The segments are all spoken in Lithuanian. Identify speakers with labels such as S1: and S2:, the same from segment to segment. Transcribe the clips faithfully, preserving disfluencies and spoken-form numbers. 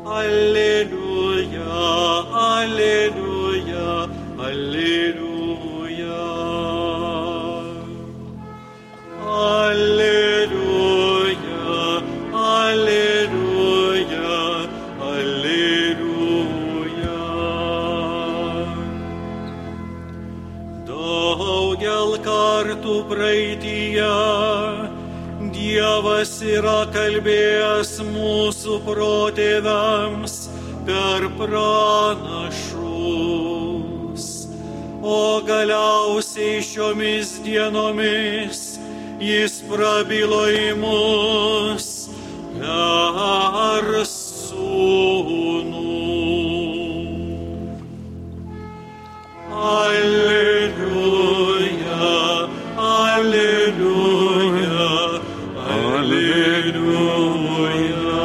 S1: Alleluja, alleluja, alleluja. Alleluja, alleluja, alleluja. Daugel kartų praeityje Dievas yra kalbėjęs mūsų protėviams per pranašus, o galiausiai šiomis dienomis Jis prabilo į mus per Sūnų. Alleluja, alleluja, alleluja.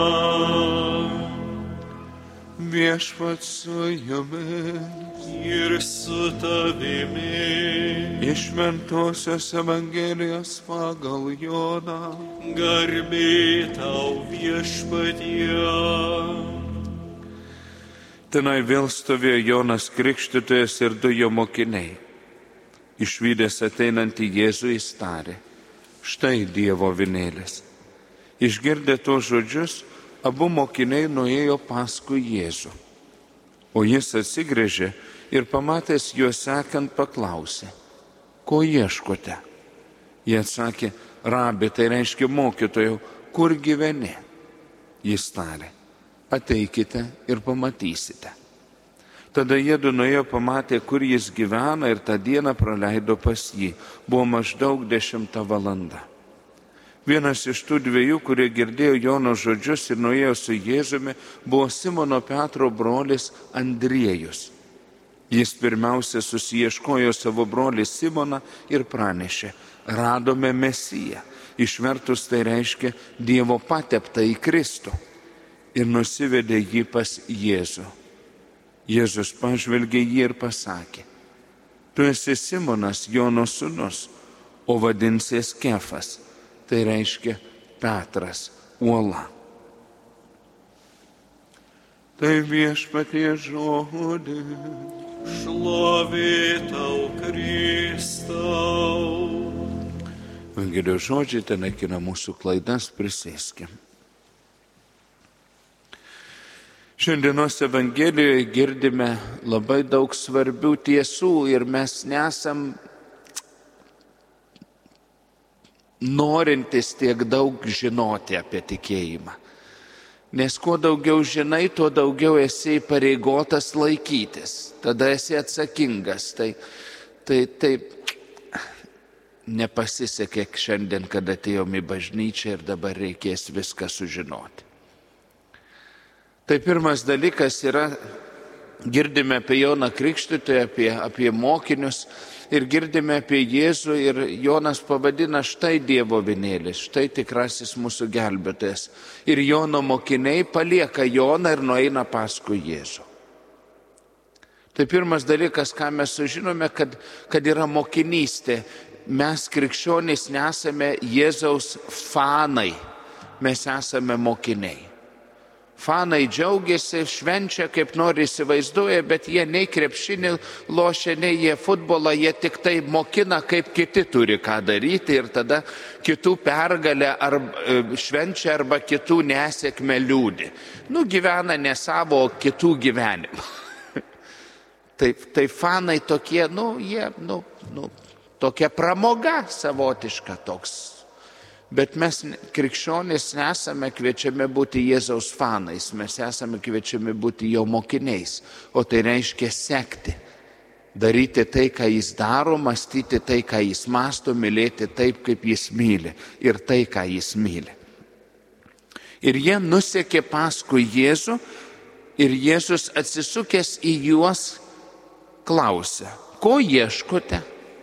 S2: Viešpats su jumis
S1: ir su tavimi.
S2: Iš Šventosios Evangelijos pagal Joną.
S1: Garbė tau, Viešpatie.
S2: Tenai vėl stovėjo Jonas Krikštytojas ir du jo mokiniai. Išvydęs ateinantį Jėzų jis tarė: štai Dievo avinėlis. Išgirdę tuos žodžius, abu mokiniai nuėjo paskui Jėzų. O jis atsigręžė ir pamatęs juos sekant paklausė: ko ieškote? Jie atsakė: Rabi, tai reiškia mokytojau, kur gyveni? Jis tarė: ateikite ir pamatysite. Tada jiedu nuėjo, pamatė, kur jis gyvena, ir tą dieną praleido pas jį. Buvo maždaug dešimta valanda. Vienas iš tų dviejų, kurie girdėjo Jono žodžius ir nuėjo su Jėzumi, buvo Simono Petro brolis Andriejus. Jis pirmiausia susiieškojo savo brolį Simoną ir pranešė: radome Mesiją. Išvertus tai reiškia Dievo pateptą į Kristų. Ir nusivedė jį pas Jėzų. Jėzus pažvelgė jį ir pasakė: tu esi Simonas, Jono sūnus, o vadinsies Kefas. Tai reiškia Petras, uola. Tai Viešpatie žodis.
S1: Šlovė tau, Kristau.
S2: Evangelijos žodžiai ten naikina mūsų klaidas, prisėskim. Šiandienos Evangelijoje girdime labai daug svarbių tiesų ir mes nesam norintis tiek daug žinoti apie tikėjimą. Nes kuo daugiau žinai, tuo daugiau esi įpareigotas laikytis. Tada esi atsakingas. Tai, tai, tai nepasisekė šiandien, kad atėjom į bažnyčią ir dabar reikės viską sužinoti. Tai pirmas dalykas yra, girdime apie Joną Krikštytoją, apie, apie mokinius ir girdime apie Jėzų ir Jonas pavadina: štai Dievo avinėlis, štai tikrasis mūsų gelbėtojas. Ir Jono mokiniai palieka Joną ir nueina paskui Jėzų. Tai pirmas dalykas, ką mes sužinome, kad, kad yra mokinystė. Mes krikščionys nesame Jėzaus fanai, mes esame mokiniai. Fanai džiaugiasi, švenčia, kaip nori įsivaizduoja, bet jie nei krepšinį lošia, nei jie futbolą, jie tik tai mokina, kaip kiti turi ką daryti ir tada kitų pergalę arba švenčia arba kitų nesėkmę liūdi. Nu, gyvena ne savo, o kitų gyvenimą. tai, tai fanai tokie, nu, jie, nu, nu, tokia pramoga savotiška toks. Bet mes krikščionys nesame kviečiami būti Jėzaus fanais, mes esame kviečiami būti jo mokiniais, o tai reiškia sekti, daryti tai, ką jis daro, mąstyti tai, ką jis mąsto, mylėti taip, kaip jis myli ir tai, ką jis myli. Ir jie nusekė paskui Jėzų ir Jėzus atsisukęs į juos klausė: ko ieškote?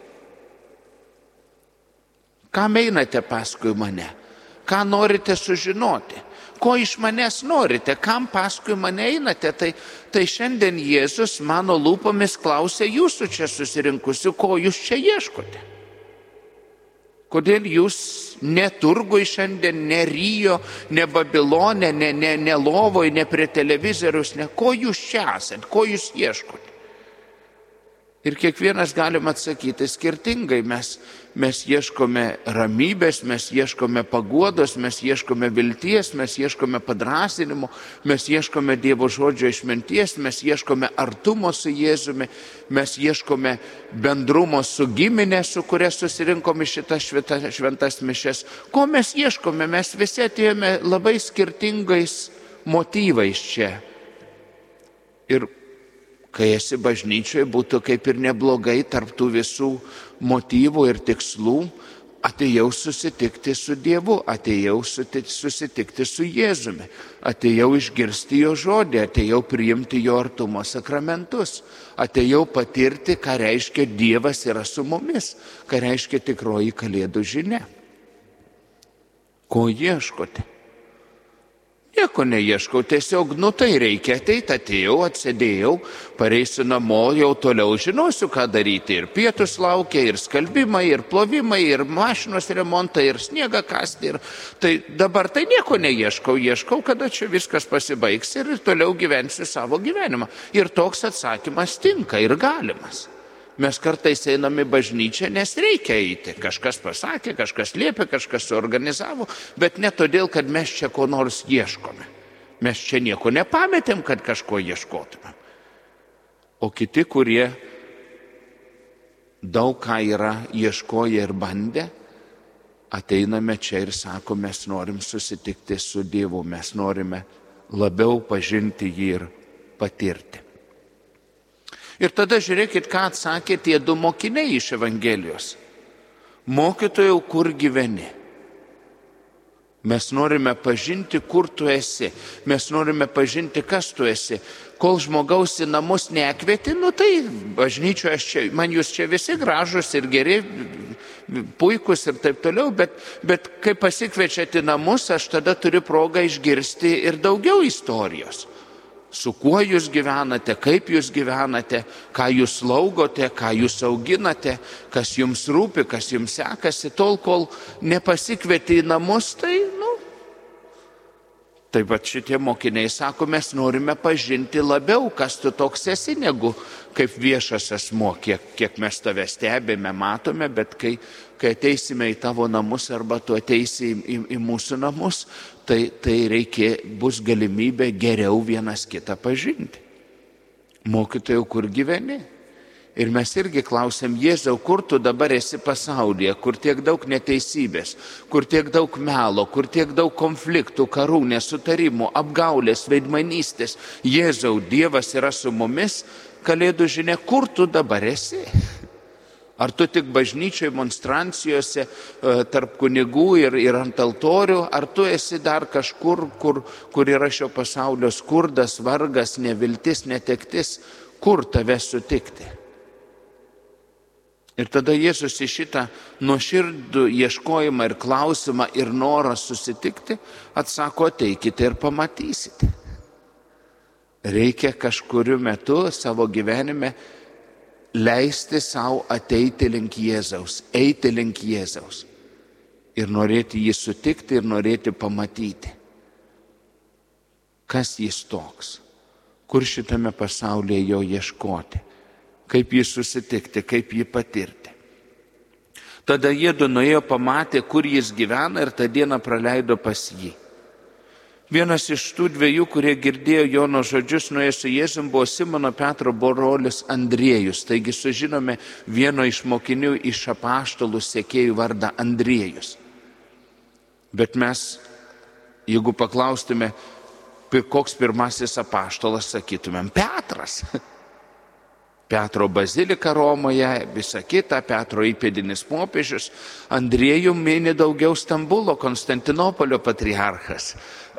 S2: Kam einate paskui mane? Ką norite sužinoti? Ko iš manęs norite? Kam paskui mane einate? Tai, tai šiandien Jėzus mano lūpomis klausė jūsų čia susirinkusių: ko jūs čia ieškote? Kodėl jūs ne turgui šiandien, ne Rijo, ne Babilone, ne, ne, ne Lovoj, ne prie televizorius, ne ko jūs čia esat, ko jūs ieškote? Ir kiekvienas galim atsakyti skirtingai. Mes, mes ieškome ramybės, mes ieškome paguodos, mes ieškome vilties, mes ieškome padrasinimo, mes ieškome Dievo žodžio išminties, mes ieškome artumo su Jėzumi, mes ieškome bendrumo su giminė, su kuria susirinkome šitas šventas mišias. Ko mes ieškome? Mes visi atėjome labai skirtingais motyvais čia. Ir kai esi bažnyčioje, būtų kaip ir neblogai tarptų visų motyvų ir tikslų, atėjau susitikti su Dievu, atėjau susitikti su Jėzumi, atėjau išgirsti jo žodį, atėjau priimti jo artumo sakramentus, atėjau patirti, ką reiškia Dievas yra su mumis, ką reiškia tikroji Kalėdų žinia. Ko ieškote? Nieko neieškau, tiesiog, nu tai reikia ateiti, atėjau, atsėdėjau, pareisiu namo, jau toliau žinosiu, ką daryti. Ir pietus laukia, ir skalbimai, ir plovimai, ir mašinos remontai, ir sniegą kasti. Ir... Tai dabar tai nieko neieškau, ieškau, kada čia viskas pasibaigs ir toliau gyvensiu savo gyvenimą. Ir toks atsakymas tinka ir galimas. Mes kartais einame į bažnyčią, nes reikia eiti. Kažkas pasakė, kažkas liepė, kažkas suorganizavo, bet ne todėl, kad mes čia ko nors ieškome. Mes čia nieko nepametėm, kad kažko ieškotumėm. O kiti, kurie daug ką yra ieškoję ir bandę, ateiname čia ir sako, mes norim susitikti su Dievu, mes norime labiau pažinti jį ir patirti. Ir tada žiūrėkit, ką atsakė tie du mokiniai iš Evangelijos. Mokytojau, kur gyveni? Mes norime pažinti, kur tu esi. Mes norime pažinti, kas tu esi. Kol žmogaus į namus nekvieti, nu tai bažnyčioje aš čia, man jūs čia visi gražus ir geri, puikus ir taip toliau, bet, bet kai pasikviečiate į namus, aš tada turiu progą išgirsti ir daugiau istorijos. Su kuo jūs gyvenate, kaip jūs gyvenate, ką jūs slaugote, ką jūs auginate, kas jums rūpi, kas jums sekasi, tol, kol nepasikvieti į namus, tai, nu, taip pat šitie mokiniai sako, mes norime pažinti labiau, kas tu toks esi, negu kaip viešas asmuo, kiek, kiek mes tave stebime, matome, bet kai, kai ateisime į tavo namus arba tu ateisi į, į, į mūsų namus, tai, tai reikia, bus galimybė geriau vienas kitą pažinti. Mokytojau, kur gyveni? Ir mes irgi klausiam, Jėzau, kur tu dabar esi pasaulyje, kur tiek daug neteisybės, kur tiek daug melo, kur tiek daug konfliktų, karų, nesutarimų, apgaulės, veidmanystės. Jėzau, Dievas yra su mumis, Kalėdų žinia, kur tu dabar esi? Ar tu tik bažnyčioje, monstrancijose, tarp kunigų ir, ir ant altorių, ar tu esi dar kažkur, kur, kur yra šio pasaulio skurdas, vargas, neviltis, netektis, kur tave sutikti? Ir tada Jėzus į šitą nuoširdų ieškojimą ir klausimą ir norą susitikti atsako, ateikite ir pamatysite. Reikia kažkuriu metu savo gyvenime leisti savo ateiti link Jėzaus, eiti link Jėzaus ir norėti jį sutikti ir norėti pamatyti. Kas jis toks? Kur šitame pasaulyje jo ieškoti? Kaip jį susitikti, kaip jį patirti? Tada jiedu nuėjo, pamatė, kur jis gyvena ir tą dieną praleido pas jį. Vienas iš tų dviejų, kurie girdėjo Jono žodžius, nuėjo su Jėzum, buvo Simono Petro brolis Andriejus. Taigi sužinome vieno iš mokinių iš apaštalų sekėjų vardą Andriejus. Bet mes, jeigu paklaustume, koks pirmasis apaštalas, sakytumėm, Petras. Petro bazilika Romoje, visa kita, Petro įpėdinis popiežius, Andriejų mini daugiau Stambulo, Konstantinopolio patriarchas.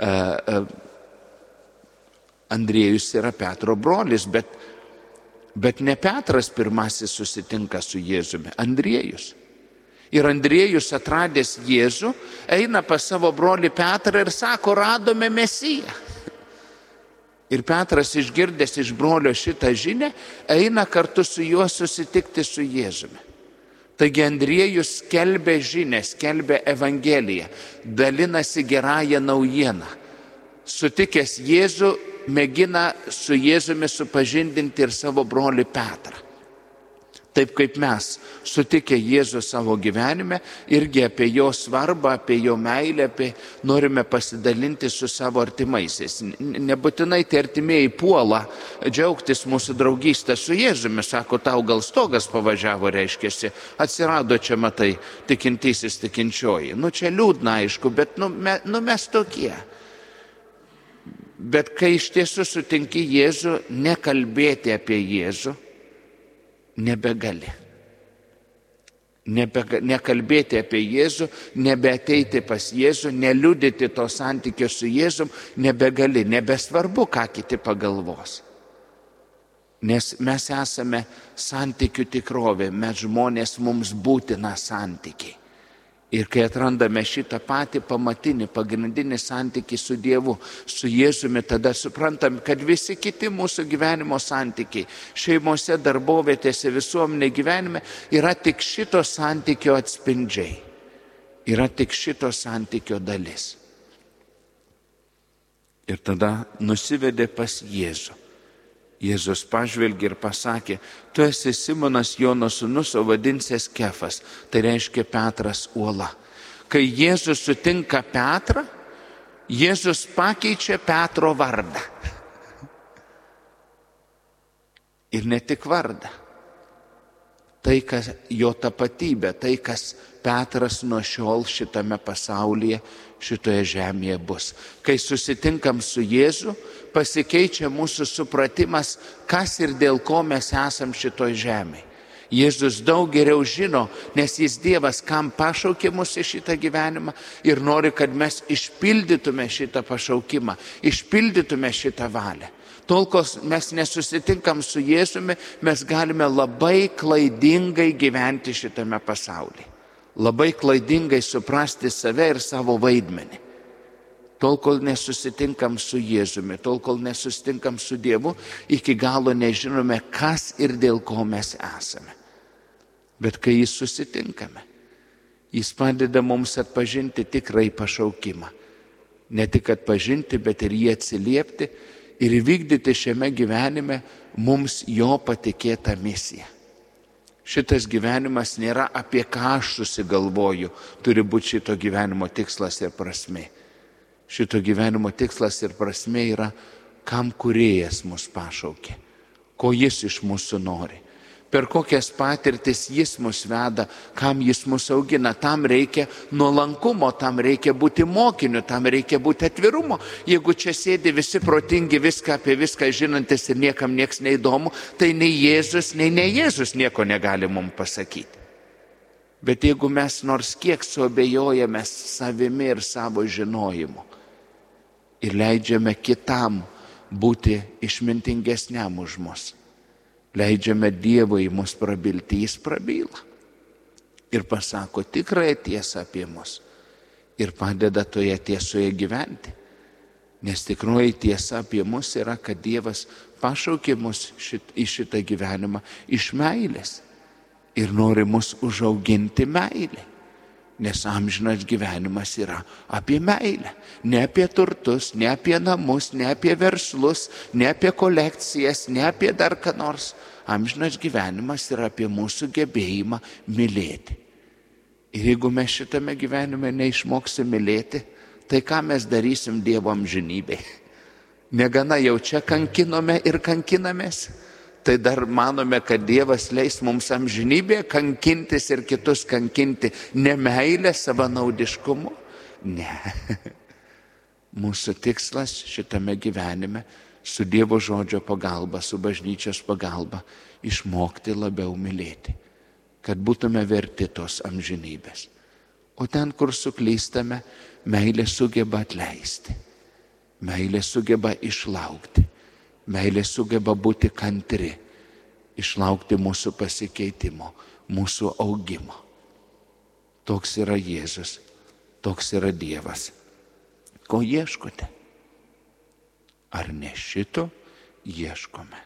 S2: Andriejus yra Petro brolis, bet, bet ne Petras pirmasis susitinka su Jėzumi, Andriejus. Ir Andriejus atradęs Jėzų, eina pas savo brolį Petrą ir sako, radome Mesiją. Ir Petras, išgirdęs iš brolio šitą žinią, eina kartu su juo susitikti su Jėzumi. Taigi Andriejus skelbė žinę, skelbė Evangeliją, dalinasi gerąją naujieną. Sutikęs Jėzų, mėgina su Jėzumi supažindinti ir savo brolį Petrą. Taip kaip mes, sutikę Jėzų savo gyvenime, irgi apie jo svarbą, apie jo meilę, apie norime pasidalinti su savo artimaisiais. Nebūtinai tie artimieji puola džiaugtis mūsų draugystę su Jėzumi, sako, tau gal stogas pavažiavo, reiškiasi, atsirado čia, matai, tikintysis tikinčioji. Nu čia liūdna, aišku, bet nu, me, nu mes tokie. Bet kai iš tiesų sutinki Jėzų, nekalbėti apie Jėzų, nebegali. Nebega, nekalbėti apie Jėzų, nebeateiti pas Jėzų, neliudyti to santykio su Jėzum, nebegali, nebesvarbu, ką kiti pagalvos. Nes mes esame santykių tikrovė, mes žmonės, mums būtina santykiai. Ir kai atrandame šitą patį pamatinį, pagrindinį santykį su Dievu, su Jėzumi, tada suprantam, kad visi kiti mūsų gyvenimo santykiai, šeimose, darbovietėse, visuomenė gyvenime, yra tik šito santykio atspindžiai. Yra tik šito santykio dalis. Ir tada nusivedė pas Jėzų. Jėzus pažvelgė ir pasakė, tu esi Simonas Jono sūnus, o vadinsies Kefas, tai reiškia Petras uola. Kai Jėzus sutinka Petrą, Jėzus pakeičia Petro vardą. Ir ne tik vardą. Tai, kas jo tapatybė, tai, kas Petras nuo šiol šitame pasaulyje, šitoje žemėje bus. Kai susitinkam su Jėzu, pasikeičia mūsų supratimas, kas ir dėl ko mes esam šitoje žemėje. Jėzus daug geriau žino, nes jis Dievas, kam pašaukė mus į šitą gyvenimą ir nori, kad mes išpildytume šitą pašaukimą, išpildytume šitą valią. Tol, kol mes nesusitinkam su Jėzumi, mes galime labai klaidingai gyventi šitame pasaulyje. Labai klaidingai suprasti save ir savo vaidmenį. Tol, kol nesusitinkam su Jėzumi, tol, kol nesusitinkam su Dievu, iki galo nežinome, kas ir dėl ko mes esame. Bet kai jis susitinkame, jis padeda mums atpažinti tikrai pašaukimą. Ne tik atpažinti, bet ir jį atsiliepti ir įvykdyti šiame gyvenime mums jo patikėtą misiją. Šitas gyvenimas nėra apie ką aš susigalvoju, turi būti šito gyvenimo tikslas ir prasmė. Šito gyvenimo tikslas ir prasmė yra, kam Kūrėjas mus pašaukė, ko jis iš mūsų nori, per kokias patirtis jis mus veda, kam jis mus augina. Tam reikia nuolankumo, tam reikia būti mokiniu, tam reikia būti atvirumo. Jeigu čia sėdi visi protingi, viską apie viską žinantis ir niekam nieks neįdomu, tai nei Jėzus, nei ne Jėzus nieko negali mums pasakyti. Bet jeigu mes nors kiek suabejojame savimi ir savo žinojimu ir leidžiame kitam būti išmintingesniam už mus, leidžiame Dievui mus prabilti, jis prabyla ir pasako tikrąją tiesą apie mus ir padeda toje tiesoje gyventi. Nes tikroji tiesa apie mus yra, kad Dievas pašaukė mus šit, į šitą gyvenimą iš meilės ir nori mus užauginti meilę. Nes amžinas gyvenimas yra apie meilę. Ne apie turtus, ne apie namus, ne apie verslus, ne apie kolekcijas, ne apie dar ką nors. Amžinas gyvenimas yra apie mūsų gebėjimą mylėti. Ir jeigu mes šitame gyvenime neišmoksim mylėti, tai ką mes darysim Dievo amžinybei? Negana jau čia kankinome ir kankinamės, tai dar manome, kad Dievas leis mums amžinybėje kankintis ir kitus kankinti nemeilę, savanaudiškumu? Ne. Mūsų tikslas šitame gyvenime su Dievo žodžio pagalba, su bažnyčios pagalba išmokti labiau mylėti, kad būtume verti tos amžinybės. O ten, kur suklystame, meilė sugeba atleisti, meilė sugeba išlaukti. Meilė sugeba būti kantri, išlaukti mūsų pasikeitimo, mūsų augimo. Toks yra Jėzus, toks yra Dievas. Ko ieškote? Ar ne šito ieškome?